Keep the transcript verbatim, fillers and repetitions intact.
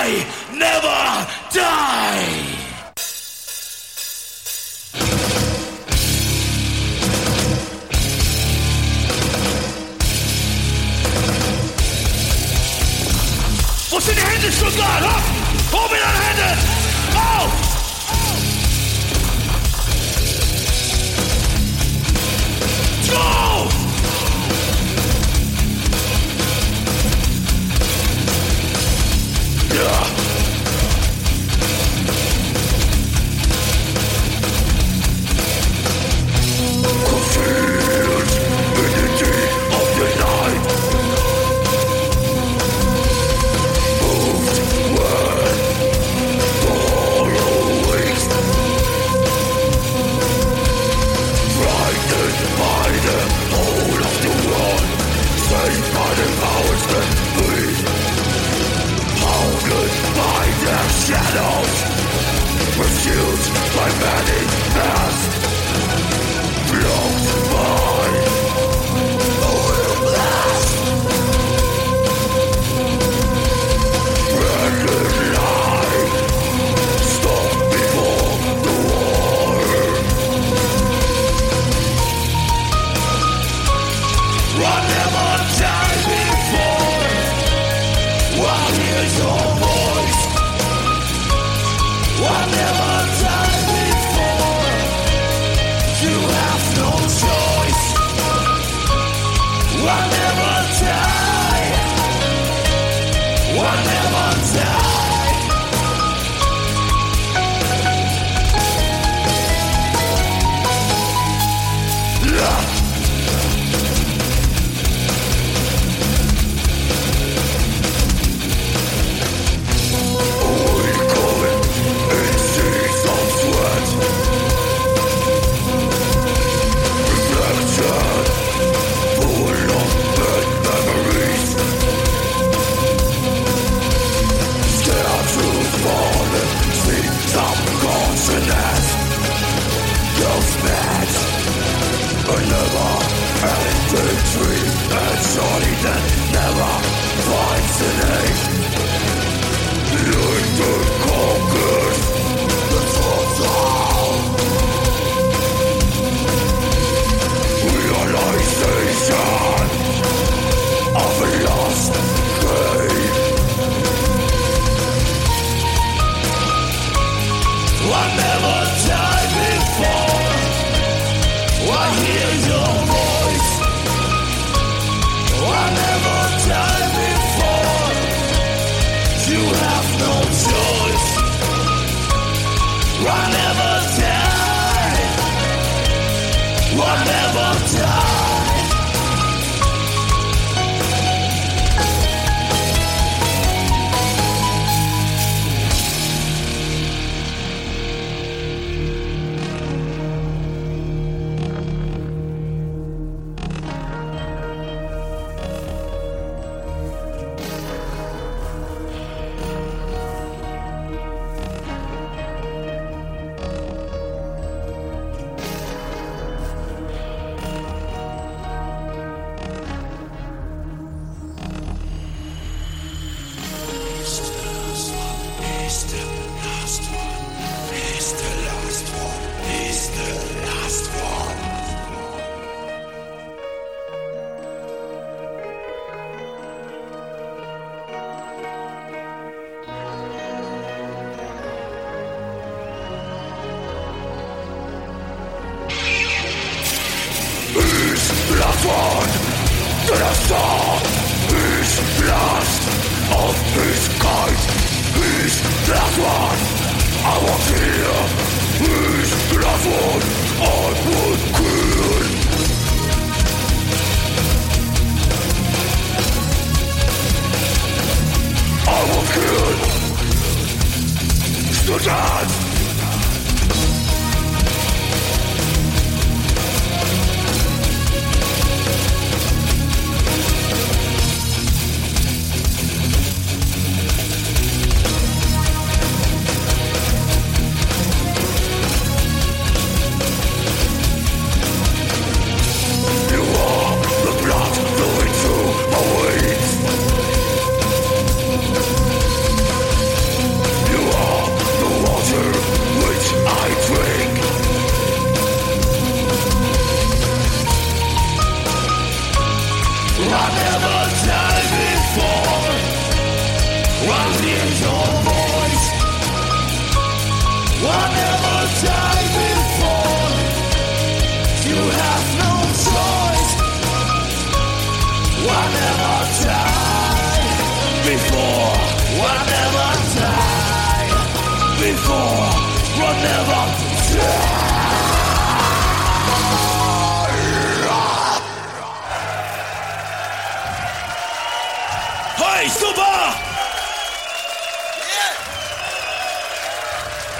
I never die. Wo sind die Hände, Stuttgart? Hopp! Hoch mit den Händen! Auf! Go! Ja! Confused in the deep of the night. Moved when the hollow wakes. Frightened by the whole of the world. Saved by the powers that breathe. Hounded by their shadows. Pursued by many past. Blocked by a will blast. Branded light. Stopped before the war. Run never die before. While here's your voice. Run never die before. You have no choice. One never die. One never die. Yeah. We call it in seas of sweat. Reflection, full of bad memories. Scared to fall and see some consciousness. Those bad, never ending dream and surely that never finds an end. London conquers the total realization of a lost game. I never died before. I hear your voice. I never died before. You have no choice. I never die. I never die. Last one that I saw is last of his kind. He's the last one I want to hear. He's the last one I would kill. I will kill. Students. I never died before. I hear your voice. I never died before. You have no choice. I never died before. I never died before. I never